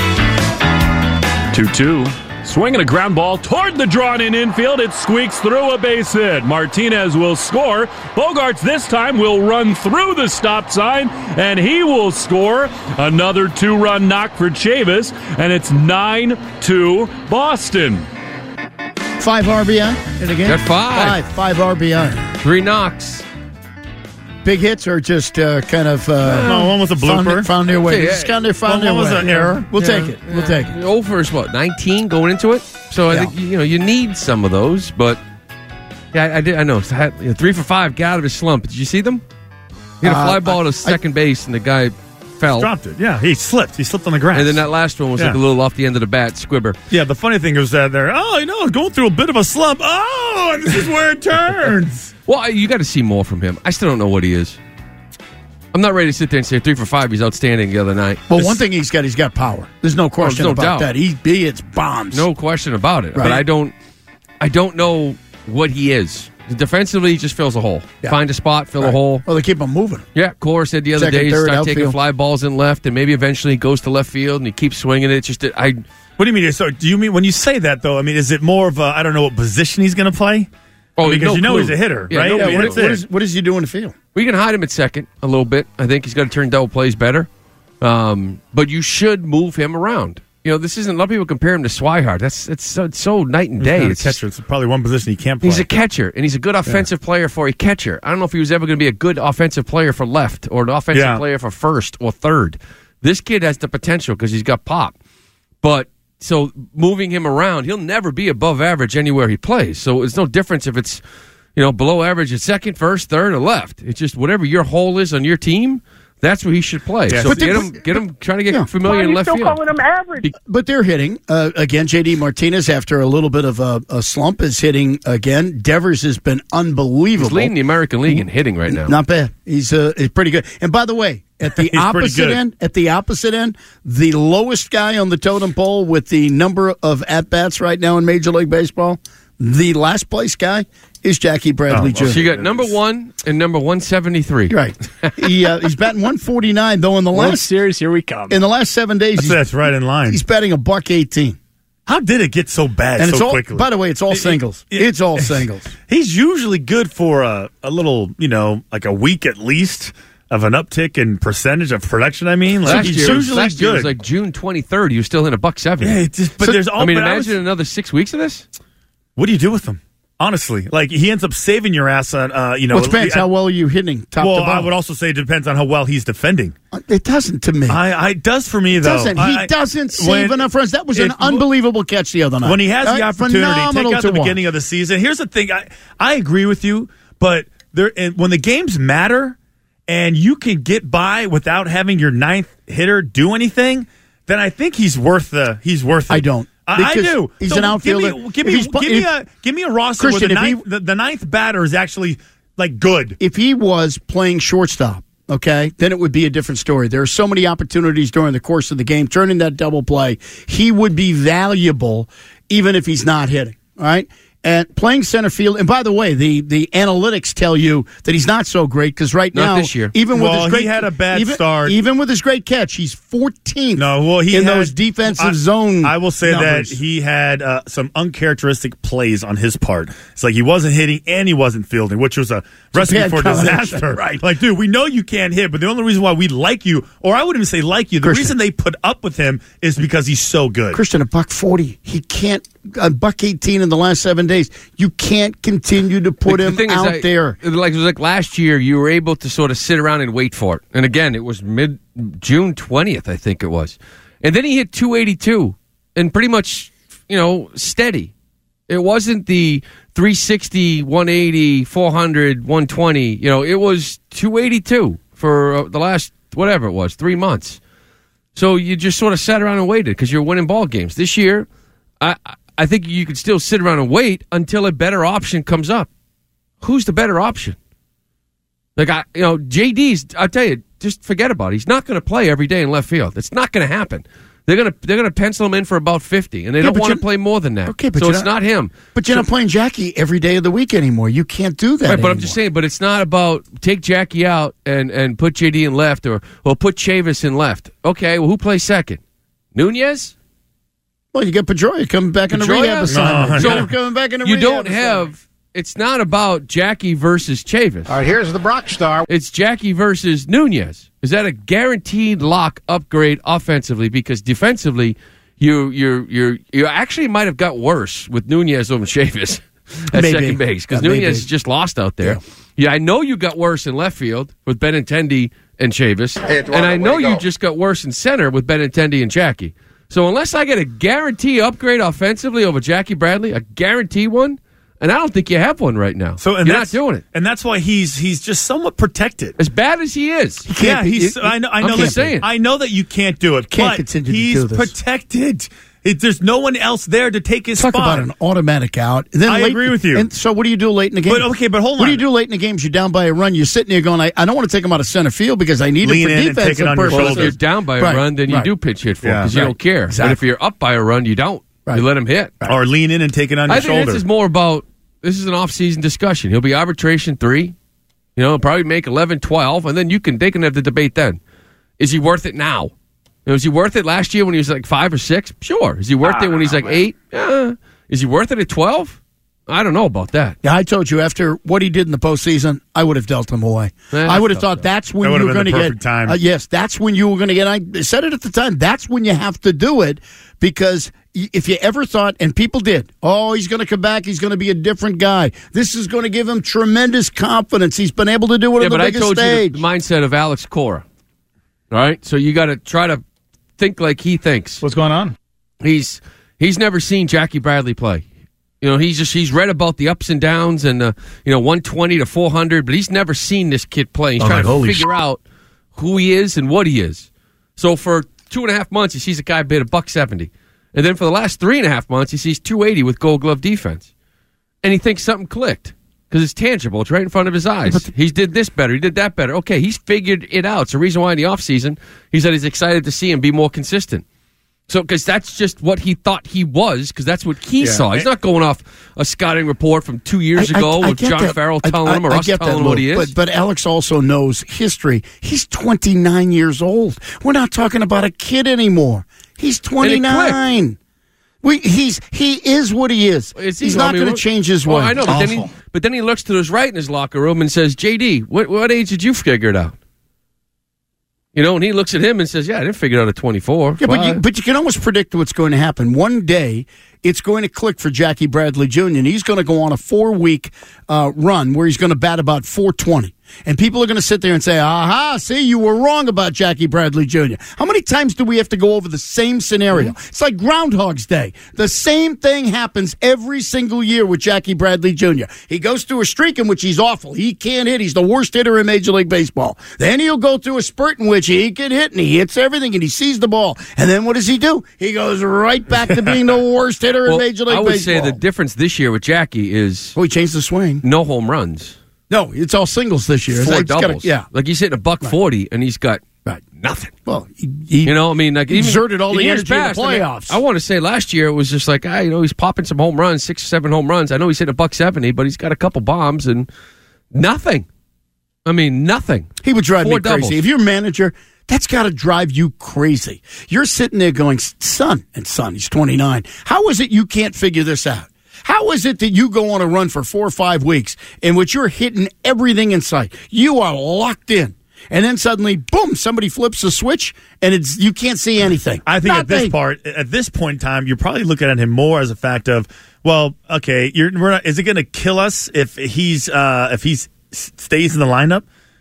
two two. Swinging a ground ball toward the drawn-in infield. It squeaks through a base hit. Martinez will score. Bogarts this time will run through the stop sign, and he will score. Another two-run knock for Chavis, and it's nine two Boston. Five R B I in a game? Got five. Five. Five R B I. Three knocks. Big hits or just uh, kind of... Uh, no, one was a blooper. Found, found their way. Yeah, Just kind of found one, their one was way. an error. We'll Yeah. take it. We'll take it. Over is what, nineteen going into it? So I Yeah. think, you know, you need some of those, but yeah, I, I did. I know. So I had, you know, three for five, got out of his slump. Did you see them? He had a Uh, fly ball I- to second base, and the guy fell. Dropped it. Yeah, he slipped. He slipped on the grass. And then that last one was Yeah. like a little off the end of the bat, squibber. Yeah, the funny thing was that they're, oh, you know, going through a bit of a slump. Oh, and this is where it turns. Well, I- you got to see more from him. I still don't know what he is. I'm not ready to sit there and say three for five. He's outstanding the other night. Well, one thing he's got, he's got power. There's no question no about doubt. that. He, he hits bombs. No question about it. Right. But I don't, I don't know what he is. Defensively, he just fills a hole. Yeah. Find a spot, fill Right. a hole. Well, they keep him moving. Yeah, Cora said the other Second, day, he third, start taking outfield. fly balls in left, and maybe eventually he goes to left field and he keeps swinging it. It's just that I. What do you mean? So, do you mean when you say that though? I mean, is it more of a I don't know what position he's going to play? Oh, because no you know clue. he's a hitter, Yeah, right? no I mean, Yeah, what, that's what, it. is, what does he do in the field? We can hide him at second a little bit. I think he's got to turn double plays better. Um, but you should move him around. You know, this isn't. A lot of people compare him to Swihart. That's it's so, it's so night and He's day. not a It's catcher. It's probably one position he can't play. He's a catcher, and he's a good offensive player for a catcher. I don't know if he was ever going to be a good offensive player for left or an offensive Yeah. player for first or third. This kid has the potential because he's got pop. But so moving him around, he'll never be above average anywhere he plays. So it's no difference if it's, you know, below average at second, first, third, or left. It's just whatever your hole is on your team, that's where he should play. Yeah. So But get the- him, get him trying to get Yeah. familiar in left field. him average? But they're hitting. Uh, again, J D Martinez, after a little bit of a, a slump, is hitting again. Devers has been unbelievable. He's leading the American League in hitting right now. Not bad. He's uh, he's pretty good. And by the way, at the He's pretty opposite good. end, at the opposite end, the lowest guy on the totem pole with the number of at bats right now in Major League Baseball, the last place guy is Jackie Bradley Oh, well, Junior So you got number one and number one seventy-three. Right. he uh, he's batting one forty-nine though in the World last Series, here we come. in the last seven days. That's, He's, that's right in line. he's batting a buck eighteen. How did it get so bad And so it's all, quickly? by the way, it's all singles. it- it's all singles. He's usually good for a, a little, you know, like a week at least of an uptick in percentage of production. I mean, like Last he's year, usually last year good. was like June twenty-third. He was still in a buck seventy. yeah, it just, but So- there's all. I mean, but I imagine was- another six weeks of this. what do you do with him? Honestly, like he ends up saving your ass on, uh, you know. Well, it depends I- how well you're hitting top well, to I bottom. would also say it depends on how well he's defending. It doesn't to me. I, I it does for me though. doesn't. He I- I- doesn't save when- enough runs. That was an if- unbelievable catch the other night. When he has the Uh, opportunity, phenomenal take out to the watch. beginning of the season. Here's the thing: I, I agree with you, but there and when the games matter and you can get by without having your ninth hitter do anything, then I think he's worth the he's worth it. I don't. I, I Because do. he's So an outfielder. Give me, give If me, he's pl- give me if- a give me a roster Christian, where the if he- ninth, the, the ninth batter is actually like good. If he was playing shortstop okay, then it would be a different story. There are so many opportunities during the course of the game. Turning that double play, he would be valuable even if he's not hitting, all right? And playing center field, and by the way, the, the analytics tell you that he's not so great because right Not now, this year. even with Well, his great, he had a bad even, start. even with his great catch, he's fourteenth. No, well, he in had, those defensive I, zone. I will say numbers. that he had uh, some uncharacteristic plays on his part. It's like he wasn't hitting and he wasn't fielding, which was a recipe bad for combination, disaster. right. Like, dude, we know you can't hit, but the only reason why we like you, or I wouldn't even say like you, the Christian. reason they put up with him is because he's so good. Christian, a buck forty. He can't. A buck eighteen in the last seven days. You can't continue to put The him thing is, out I- there. Like it was like last year, you were able to sort of sit around and wait for it. And again, it was mid June twentieth, I think it was. And then he hit two eighty-two and pretty much, you know, steady. It wasn't the three sixty, one eighty, four hundred, one twenty. You know, it was two eighty-two for uh, the last, whatever it was, three months. So you just sort of sat around and waited because you're winning ball games. This year, I I think you could still sit around and wait until a better option comes up. Who's the better option? Like, I, you know, J D's, I'll tell you, just forget about it. He's not going to play every day in left field. It's not going to happen. They're going to they're going to pencil him in for about fifty, and they Yeah, don't but want to you- play more than that. Okay, but so you're it's not- not him. But you're So- not playing Jackie every day of the week anymore. You can't do that Right, but I'm anymore. just saying, but it's not about take Jackie out and, and put J D in left or, or put Chavis in left. Okay, well, who plays second? Nunez? Well, you get Pedroia coming back in the Pedroia? rehab assignment. No. You So got him coming back in the you rehab don't assignment. have, it's not about Jackie versus Chavis. All right, here's the Brock star. It's Jackie versus Nunez. Is that a guaranteed lock upgrade offensively? Because defensively, you you you you actually might have got worse with Nunez over Chavis at Maybe. second base because Yeah, Nunez maybe. just lost out there. Yeah. I know you got worse in left field with Benintendi and Chavis, and I know you just got worse in center with Benintendi and Jackie. So unless I get a guarantee upgrade offensively over Jackie Bradley, a guarantee one, and I don't think you have one right now. So and you're not that's, doing it. and that's why he's he's just somewhat protected. As bad as he is. Yeah, be- he's. it- I know. I I'm know. just that, saying. I know that you can't do it. Can't but continue to he's do this. protected. It, there's no one else there to take his Talk spot. about an automatic out. And then I late- agree with you. And so what do you do late in the game? But, okay, but hold What do on. you do late in the games? You're down by a run. You're sitting there going, I, I don't want to take him out of center field because I need Lean him for in and defensive take it on your purposes. Well, if shoulder. you're down by a Right, run, then you right. do pitch hit for Yeah, because you right. don't care. Exactly. But if you're up by a run, you don't. Right. You let him hit. or lean in and take it on your I think shoulder. this is more about this is an off-season discussion. He'll be arbitration three. You know, probably make eleven, twelve, and then you can they can have the debate then. Is he worth it now? You know, is he worth it last year when he was like five or six? Sure. Is he worth it when he's like eight? Yeah. Is he worth it at twelve? I don't know about that. Yeah, I told you after what he did in the postseason, I would have dealt him away. Yeah, I would have that's thought tough, that's when That would you have were been going the to perfect get. time. Uh, yes, that's when you were going to get. I said it at the time. That's when you have to do it because y- if you ever thought, and people did, oh, he's going to come back. He's going to be a different guy. This is going to give him tremendous confidence. He's been able to do it Yeah, on the but I biggest told stage. you the mindset of Alex Cora. All right? So you got to try to think like he thinks. What's going on? He's he's never seen Jackie Bradley play. You know, he's just he's read about the ups and downs and uh, you know one twenty to four hundred, but he's never seen this kid play. He's Oh, trying like, to holy figure out who he is and what he is. So for two and a half months, he sees a guy bid a buck seventy, and then for the last three and a half months, he sees two eighty with Gold Glove defense, and he thinks something clicked because it's tangible. It's right in front of his eyes. He did this better. He did that better. Okay, he's figured it out. It's the reason why in the offseason, he said he's excited to see him be more consistent. So, because that's just what he thought he was, because that's what he Yeah. saw. He's not going off a scouting report from two years I- I- ago I with get John that. Farrell I- telling I- him or I us get telling that, him what Lou. he is. But, but Alex also knows history. He's twenty-nine years old. We're not talking about a kid anymore. He's twenty-nine. We, he's he is what he is. Is he? He's Well, I not mean, going to what- change his Well, way. I know, but then, he, Awful. but then he looks to his right in his locker room and says, J D, what, what age did you figure it out? You know, and he looks at him and says, yeah, I didn't figure it out at twenty-four. Yeah, but Bye. you, but you can almost predict what's going to happen. One day, it's going to click for Jackie Bradley Junior, and he's going to go on a four-week uh, run where he's going to bat about four twenty. And people are going to sit there and say, aha, see, you were wrong about Jackie Bradley Junior How many times do we have to go over the same scenario? It's like Groundhog's Day. The same thing happens every single year with Jackie Bradley Junior He goes through a streak in which he's awful. He can't hit. He's the worst hitter in Major League Baseball. Then he'll go through a spurt in which he can hit, and he hits everything, and he sees the ball. And then what does he do? He goes right back to being the worst hitter Well, in Major League I would Baseball. say the difference this year with Jackie is Oh, he changed the swing. no home runs. No, it's all singles this year. Four It's gotta- doubles. yeah. Like he's hitting a buck Right. forty, and he's got Right. nothing. Well, he, he You know, I mean, like even exerted all in the years energy in the past, I mean, playoffs. I, want to say last year it was just like, ah, you know, he's popping some home runs, six or seven home runs. I know he's hitting a buck seventy, but he's got a couple bombs and nothing. I mean, nothing. He would drive Four me crazy. doubles. If you're a manager, that's got to drive you crazy. You're sitting there going, son, and son, he's twenty-nine. How is it you can't figure this out? How is it that you go on a run for four or five weeks in which you're hitting everything in sight? You are locked in. And then suddenly, boom, somebody flips a switch, and it's you can't see anything. I think at this Nothing. part, at this point in time, you're probably looking at him more as a fact of, well, okay, you're, we're not, is it going to kill us if he's uh, if he's stays in the lineup?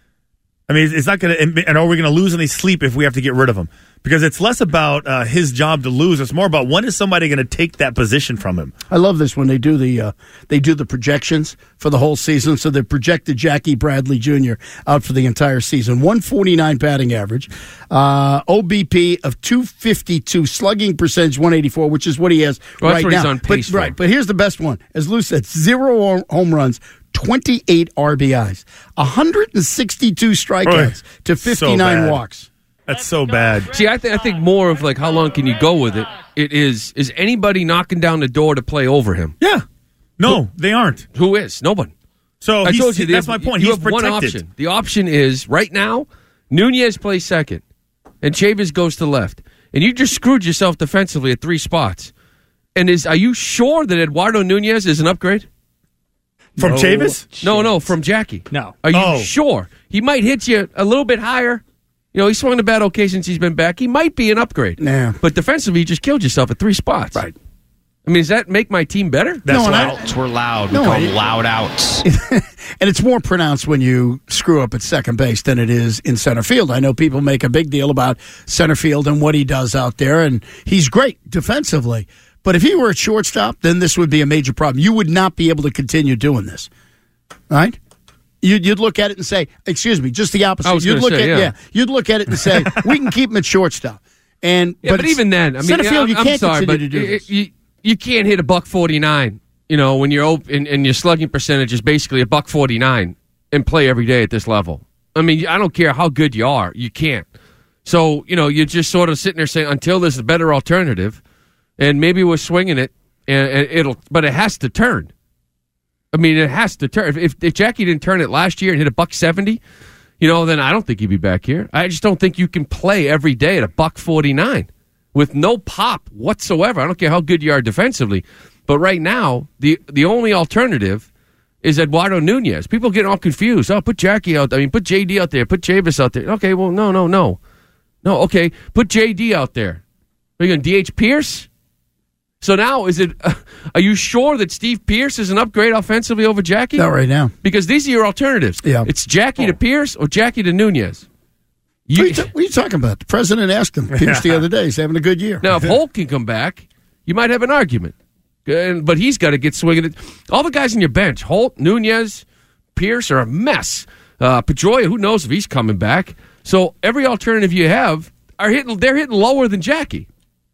I mean, it's not going to, and are we going to lose any sleep if we have to get rid of him? Because it's less about uh, his job to lose; it's more about when is somebody going to take that position from him. I love this when they do the uh, they do the projections for the whole season. So they projected Jackie Bradley Junior out for the entire season. one forty-nine batting average, uh, O B P of two fifty-two, slugging percentage one eighty-four, which is what he has Well, that's right what now. he's on pace but, for. Right, but here's the best one. As Lou said, zero home runs, twenty-eight R B Is, one hundred sixty-two strikeouts Oy, to so fifty-nine bad. walks. That's so bad. See, I, th- I think more of like how long can you go with it? It is is anybody knocking down the door to play over him? Yeah, no, they aren't. Who is? No one. So I he's, told you that's the- my point. You He's have one protected. option. The option is right now, Nunez plays second, and Chavis goes to left, and you just screwed yourself defensively at three spots. And is are you sure that Eduardo Nunez is an upgrade From No Chavis? No, no, from Jackie. No. Are you Oh. sure? He might hit you a little bit higher. You know, he swung the bat okay since he's been back. He might be an upgrade. Yeah. But defensively, you just killed yourself at three spots. Right. I mean, does that make my team better? That's No, and why. I- Outs were loud. We No, call I- them loud outs. And it's more pronounced when you screw up at second base than it is in center field. I know people make a big deal about center field and what he does out there, and he's great defensively. But if he were at shortstop, then this would be a major problem. You would not be able to continue doing this, right? You'd, you'd look at it and say, excuse me, just the opposite. I was you'd gonna look say, at yeah. You'd look at it and say, we can keep him at shortstop. And Yeah, but, it's- even then, I mean, center field, you I'm can't sorry, continue but to do y- this. You, you can't hit a buck forty-nine. You know, when you're open and your slugging percentage is basically a buck forty-nine and play every day at this level. I mean, I don't care how good you are, you can't. So you know, you're just sort of sitting there saying, until there's a better alternative, and maybe we're swinging it, and, and it'll, but it has to turn. I mean, it has to turn. If, if Jackie didn't turn it last year and hit a buck seventy, you know, then I don't think he'd be back here. I just don't think you can play every day at a buck forty-nine with no pop whatsoever. I don't care how good you are defensively. But right now, the the only alternative is Eduardo Nunez. People getting all confused. Oh, put Jackie out there. I mean, put J D out there. Put Chavis out there. Okay, well, no, no, no. No, okay, put J D out there. Are you going to D H Pierce? So now, is it? Uh, are you sure that Steve Pierce is an upgrade offensively over Jackie? Not right now. Because these are your alternatives. Yeah. It's Jackie to Pierce or Jackie to Nunez. What, You, are you ta- what are you talking about? The president asked him Pierce the other day. He's having a good year. now, if Holt can come back, you might have an argument. Uh, But he's got to get swinging. It. All the guys on your bench, Holt, Nunez, Pierce, are a mess. Uh, Pedroia, who knows if he's coming back? So every alternative you have are hitting. They're hitting lower than Jackie.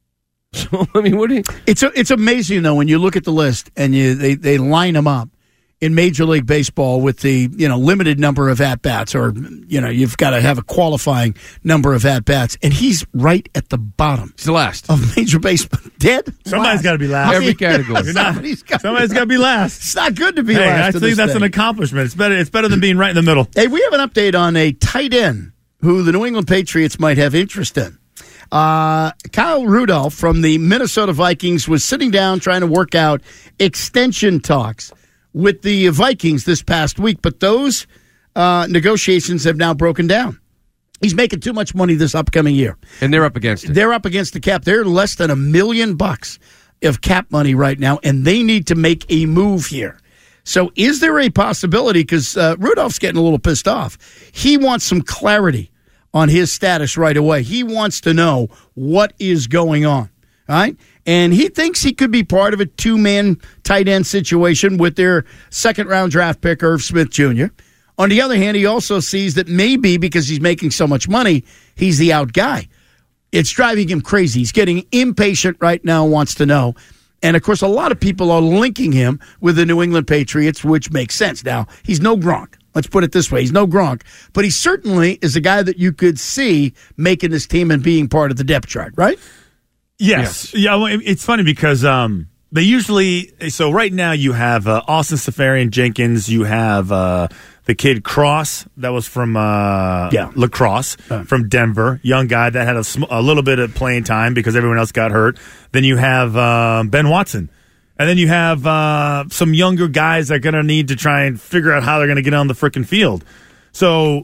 So I mean, what do you? It's a, it's amazing though when you look at the list and you they, they line them up in Major League Baseball with the you know limited number of at bats, or you know you've got to have a qualifying number of at bats, and he's right at the bottom He's the last. of Major Baseball. Dead. Somebody's got to be last. Every category. You're not- Somebody's got Somebody's got to be last. It's not good to be Hey, last. I in think this that's thing. an accomplishment. It's better. It's better than being right in the middle. Hey, we have an update on a tight end who the New England Patriots might have interest in. Uh, Kyle Rudolph from the Minnesota Vikings was sitting down trying to work out extension talks with the Vikings this past week, but those uh, negotiations have now broken down. He's making too much money this upcoming year. And they're up against it. They're up against the cap. They're less than a million bucks of cap money right now, and they need to make a move here. So is there a possibility, because uh, Rudolph's getting a little pissed off, he wants some clarity on his status right away. He wants to know what is going on, all right? And he thinks he could be part of a two-man tight end situation with their second-round draft pick, Irv Smith Junior On the other hand, he also sees that maybe because he's making so much money, he's the out guy. It's driving him crazy. He's getting impatient right now, wants to know. And, of course, a lot of people are linking him with the New England Patriots, which makes sense. Now, he's no Gronk. Let's put it this way. He's no Gronk, but he certainly is a guy that you could see making this team and being part of the depth chart, right? Yes. yes. Yeah, well, it's funny because um, they usually – so right now you have uh, Austin Seferian-Jenkins. You have uh, the kid Cross that was from uh, yeah. Lacrosse uh. from Denver, young guy that had a, sm- a little bit of playing time because everyone else got hurt. Then you have uh, Ben Watson. And then you have uh, some younger guys that are going to need to try and figure out how they're going to get on the freaking field. So,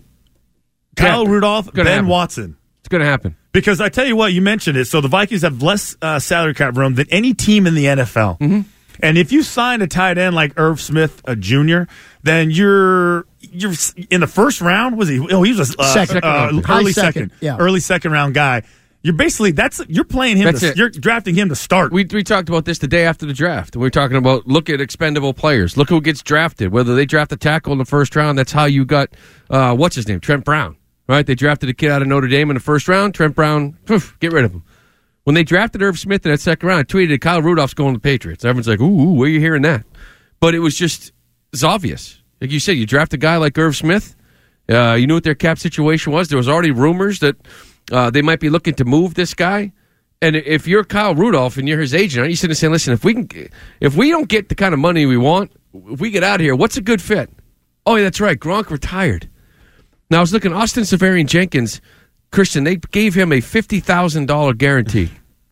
Kyle yeah, Rudolph, Ben happen. Watson. It's going to happen. Because I tell you what, you mentioned it. So the Vikings have less uh, salary cap room than any team in the N F L. Mm-hmm. And if you sign a tight end like Irv Smith, a junior, then you're you're in the first round. Was he? Oh, he was a uh, second, uh, early second, second yeah. early second round guy. You're basically that's you're playing him. To, you're drafting him to start. We we talked about this the day after the draft. We were talking about look at expendable players. Look who gets drafted. Whether they draft a tackle in the first round, that's how you got uh, what's his name, Trent Brown. Right? They drafted a kid out of Notre Dame in the first round. Trent Brown, poof, get rid of him. When they drafted Irv Smith in that second round, I tweeted Kyle Rudolph's going to the Patriots. Everyone's like, ooh, ooh, where are you hearing that? But it was just it's obvious. Like you said, you draft a guy like Irv Smith. Uh, you knew what their cap situation was. There was already rumors that. Uh, they might be looking to move this guy, and if you're Kyle Rudolph and you're his agent, aren't you sitting there saying, "Listen, if we can, if we don't get the kind of money we want, if we get out of here, what's a good fit?" Oh, yeah, that's right, Gronk retired. Now I was looking, Austin Seferian-Jenkins, Christian, they gave him a fifty thousand dollar guarantee,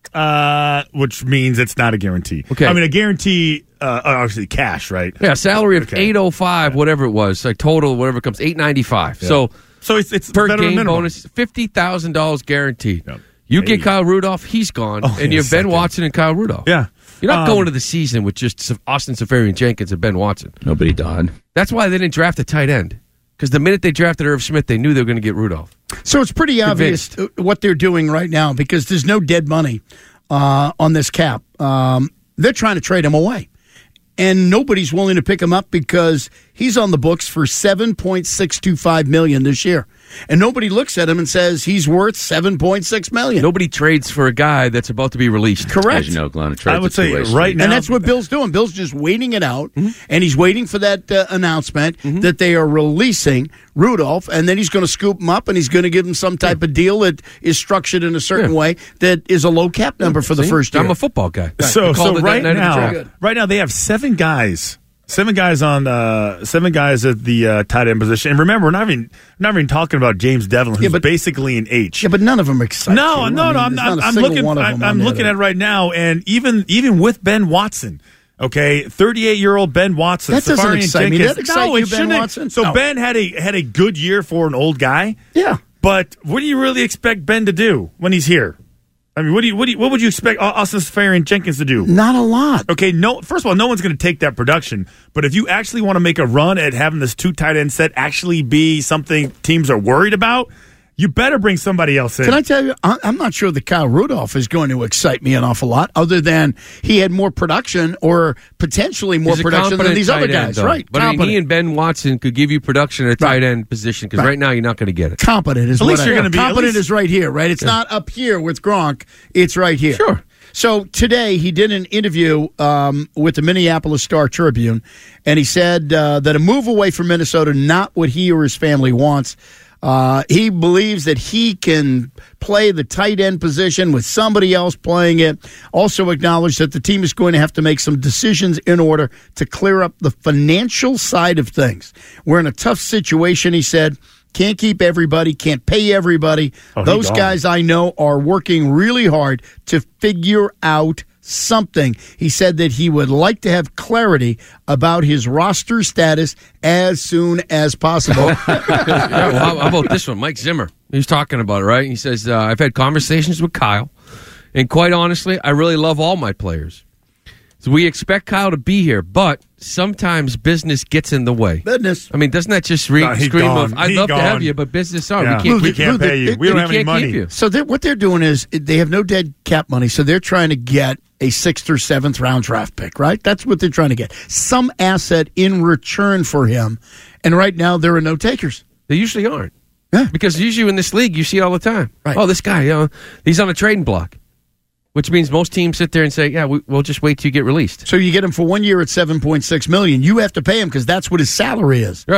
uh, which means it's not a guarantee. Okay, I mean a guarantee, uh, obviously cash, right? Yeah, salary of okay. eight oh five, yeah. whatever it was, like total, whatever it comes, eight ninety five. Yeah. So. So it's it's per better game minimum. bonus, fifty thousand dollars guaranteed. Yep. You hey. get Kyle Rudolph, he's gone, oh, and you're Ben second. Watson and Kyle Rudolph. Yeah, you're not um, going to the season with just Austin Seferian-Jenkins and Ben Watson. Nobody died. That's why they didn't draft a tight end, because the minute they drafted Irv Smith, they knew they were going to get Rudolph. So it's pretty Convinced. obvious what they're doing right now because there's no dead money uh, on this cap. Um, they're trying to trade him away. And nobody's willing to pick him up because he's on the books for seven point six two five million dollars this year. And nobody looks at him and says he's worth seven point six million dollars. Nobody trades for a guy that's about to be released. Correct. As you know, Glenn, trades I would say right now. And that's what Bill's doing. Bill's just waiting it out, mm-hmm. and he's waiting for that uh, announcement mm-hmm. that they are releasing Rudolph, and then he's going to scoop him up, and he's going to give him some type yeah. of deal that is structured in a certain yeah. way that is a low cap number for the See? first year. I'm a football guy. So, so right now, right now they have seven guys. Seven guys on uh, seven guys at the uh, tight end position, and remember, we're not even not even talking about James Devlin, who's yeah, but, basically an H. Yeah, but none of them are exciting. No, no, no. I mean, I'm, I'm, I'm looking. I'm, I'm looking at it right now, and even even with Ben Watson, okay, thirty-eight year old Ben Watson. That doesn't excite me. That excite no, you, it Ben Watson? So no. Ben had a had a good year for an old guy. Yeah, but what do you really expect Ben to do when he's here? I mean, what do you what do you, what would you expect Austin Seferian-Jenkins to do? Not a lot. Okay, no. First of all, no one's going to take that production. But if you actually want to make a run at having this two tight end set actually be something teams are worried about, you better bring somebody else in. Can I tell you, I'm not sure that Kyle Rudolph is going to excite me an awful lot, other than he had more production or potentially more production than these other guys. End, right. But I mean, he and Ben Watson could give you production at a tight end position because right. right now you're not going to get it. Competent is at least what you're I, going to be. Competent is right here, right? It's yeah. not up here with Gronk. It's right here. Sure. So today he did an interview um, with the Minneapolis Star Tribune, and he said uh, that a move away from Minnesota, not what he or his family wants. Uh, he believes that he can play the tight end position with somebody else playing it. Also acknowledged that the team is going to have to make some decisions in order to clear up the financial side of things. We're in a tough situation, he said. Can't keep everybody, can't pay everybody. Oh, Those guys I know are working really hard to figure out something. He said that he would like to have clarity about his roster status as soon as possible. yeah, well, how, how about this one? Mike Zimmer. He's talking about it, right? He says, uh, I've had conversations with Kyle, and quite honestly, I really love all my players. So we expect Kyle to be here, but sometimes business gets in the way. Business. I mean, doesn't that just re- no, scream gone. of, I'd He love gone. to have you, but business on. Yeah. We can't, we keep, can't pay you. We don't have any money. So what they're doing is they have no dead cap money, so they're trying to get a sixth or seventh round draft pick, right? That's what they're trying to get. Some asset in return for him, and right now there are no takers. They usually aren't. Yeah. Because usually in this league, you see it all the time. Right. Oh, this guy, you know, he's on a trading block. Which means most teams sit there and say, yeah, we, we'll just wait till you get released. So you get him for one year at seven point six million dollars. You have to pay him because that's what his salary is. Right.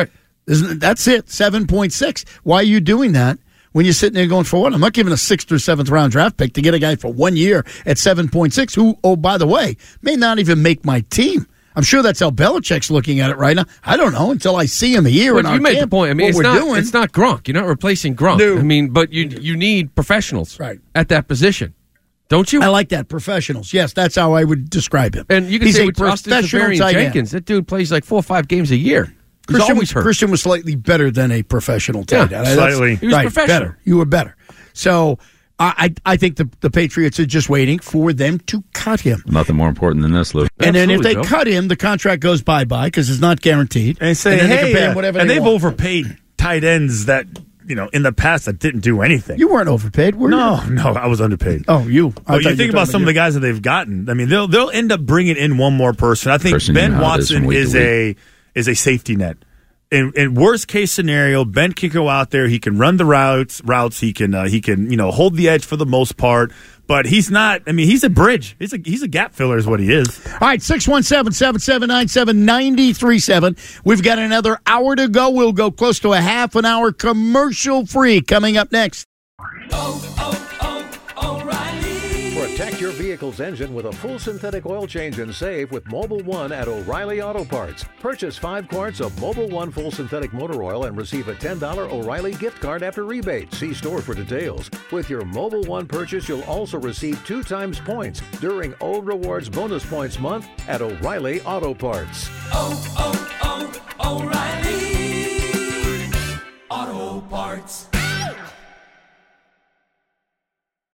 Isn't that's it? seven point six. Why are you doing that when you're sitting there going, for what? I'm not giving a sixth or seventh round draft pick to get a guy for one year at seven point six who, oh, by the way, may not even make my team. I'm sure that's how Belichick's looking at it right now. I don't know until I see him here Well, in our you made camp, the point. I mean, what it's we're not, doing. it's not Gronk. You're not replacing Gronk. No. I mean, but you you need professionals Right. at that position, don't you? I like that. Professionals. Yes, that's how I would describe him. And you can He's say a with Austin professional Safarian tight end. Jenkins, that dude plays like four or five games a year. He's Christian, always hurt. Christian was slightly better than a professional tight Yeah, end. That's- slightly. He was right, professional. better. You were better. So I, I I think the, the Patriots are just waiting for them to cut him. Nothing more important than this, Lou. And then if they Absolutely, Joe. cut him, the contract goes bye-bye because it's not guaranteed. And say, and then hey, they can pay him uh, whatever and they they've want. overpaid tight ends that, you know, in the past that didn't do anything. You weren't overpaid, were no, you? no, I was underpaid. Oh, you. I Well, thought you think were about talking some of the you. guys that they've gotten. I mean, they'll they'll end up bringing in one more person. I think Person, you Ben know how it is Watson from week is to a is a safety net. In, in worst case scenario, Ben can go out there. He can run the routes. Routes. He can uh, he can you know hold the edge for the most part. But he's not. I mean, he's a bridge. He's a he's a gap filler, is what he is. All right, six one seven, seven seven nine seven, nine three seven. We've got another hour to go. We'll go close to a half an hour commercial free coming up next. Protect your vehicle's engine with a full synthetic oil change and save with Mobile One at O'Reilly Auto Parts. Purchase five quarts of Mobile One full synthetic motor oil and receive a ten dollars O'Reilly gift card after rebate. See store for details. With your Mobile One purchase, you'll also receive two times points during O Rewards Bonus Points Month at O'Reilly Auto Parts. Oh, oh,